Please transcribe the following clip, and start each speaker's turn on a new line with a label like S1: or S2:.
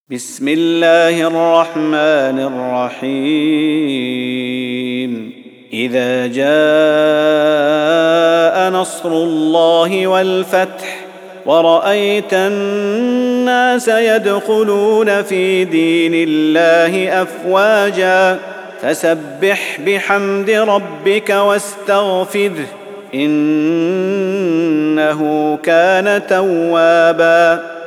S1: بسم الله الرحمن الرحيم إذا جاء نصر الله والفتح ورأيت الناس يدخلون في دين الله أفواجا فسبح بحمد ربك واستغفره إنه كان توابا